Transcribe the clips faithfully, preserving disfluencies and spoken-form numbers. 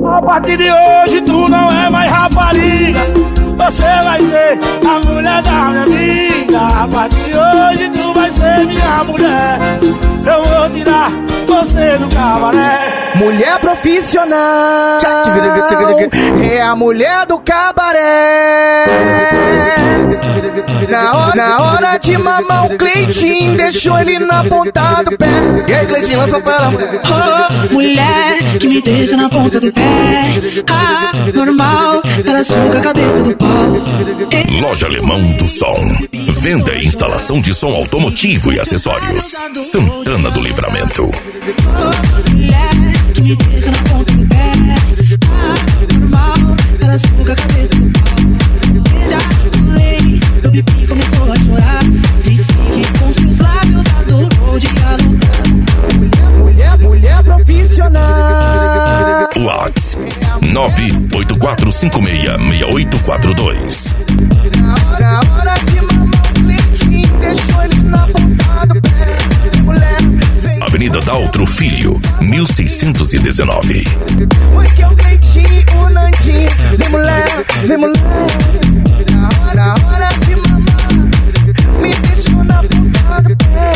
A partir de hoje tu não é mais rapariga, você vai ser a mulher da minha vida. A partir de hoje tu vai ser minha mulher. Eu vou tirar você do cabaré. Mulher profissional é a mulher do cabaré. Na hora, na hora de mamar o Cleitinho, deixou ele na ponta do pé. E aí, Cleitinho, lança pra ela, mulher. Oh, mulher que me deixa na ponta do pé. Ah, normal, ela suga a cabeça do pau. Loja Alemão do Som. Venda e instalação de som automotivo e acessórios. Santana do Livramento. Oh, mulher que me deixa na ponta do pé. Ah, normal, ela suga a cabeça do pau. Eu já pulei, meu pipi começou a chorar. Disse que com seus lábios adorou dialogar. Mulher, mulher, mulher profissional. Whats nove oito quatro cinco seis seis oito quatro dois. Na hora, na hora de mamar o Cleitinho, deixou ele na ponta do pé. Mulher, vem. Avenida Daltro Filho, mil seiscentos e dezenove. Oi, que é o Cleitinho, o Nandinho. Vem, mulher, vem, mulher. Na hora, na hora de mamar, me deixou na ponta do pé.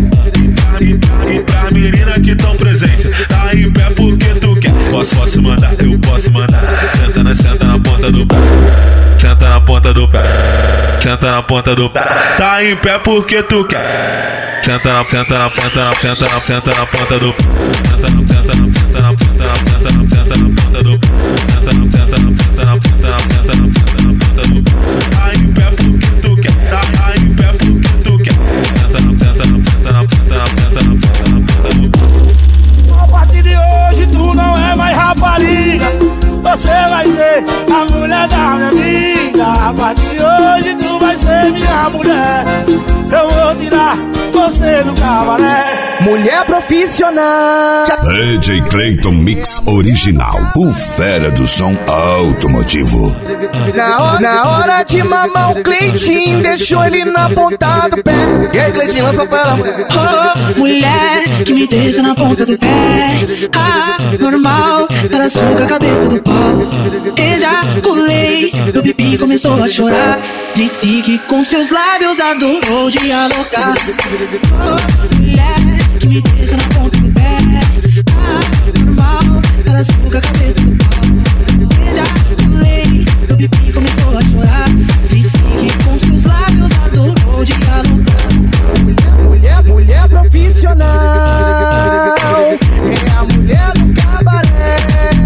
E pra, e pra menina que tão presente, tá em pé porque tu quer. Posso, posso mandar, eu posso mandar. Senta na, senta na ponta do pé. Senta na ponta do pé. Senta na ponta do pé. Tá em pé porque tu quer. Senta na, senta na, senta na, senta na, senta na ponta do pé. Senta na, senta na, senta na, senta na, senta na, senta na ponta do pé. Senta na, senta na, senta na, senta na, senta na, senta na ponta do pé. Tá em pé porque tu quer. Tá em pé porque tu quer. Senta na, senta na, senta na, senta na, senta na, senta na ponta do pé. A partir de hoje tu não é mais rapariga, você vai ser a mulher da minha vida. A partir de hoje tu vai ser minha mulher. Eu vou tirar você do cabaré. Mulher profissional. D J Cleiton Mix Original. O fera do som automotivo. Na hora, na hora de mamar o Cleitinho, deixou ele na ponta do pé. E aí, Cleitinho, lança pra ela, mulher. Oh, mulher que me deixa na ponta do pé. Ah, normal, ela suga a cabeça do pau. Eu já pulei, meu pipi começou a chorar. Disse que com seus lábios adorou dialogar. Oh, mulher que me deixa na ponta do pé. Ah, normal, ela suga a cabeça do pau. Eu já pulei, meu pipi começou a chorar. Disse que com seus lábios adorou dialogar. Mulher, mulher, mulher profissional é a mulher do cabaré.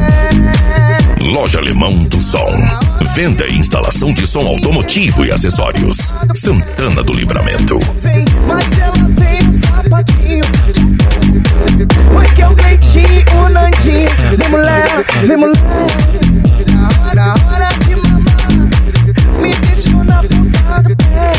Loja Alemão do Som. Venda e instalação de som automotivo e acessórios. Santana do Livramento. Vem, mas ela vem no sapatinho. Oi, que é o Cleitinho, o Nandinho. Vem, mulher, vem, mulher. Na hora, na hora de mamar, me deixou na ponta do pé.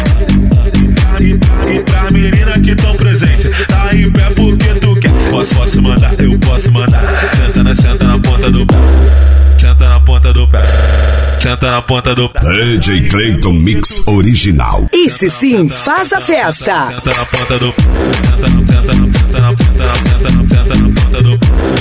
E pra, e pra menina que tão presente, tá em pé porque tu quer. Posso, posso mandar, eu posso mandar. Senta na, senta na ponta do pé. Senta na ponta do pé. Senta na ponta do pé. D J Cleiton Mix Original. Esse sim faz a festa. Senta na ponta do pé. Senta na, senta na, senta na, senta na, senta na, senta na ponta do pé.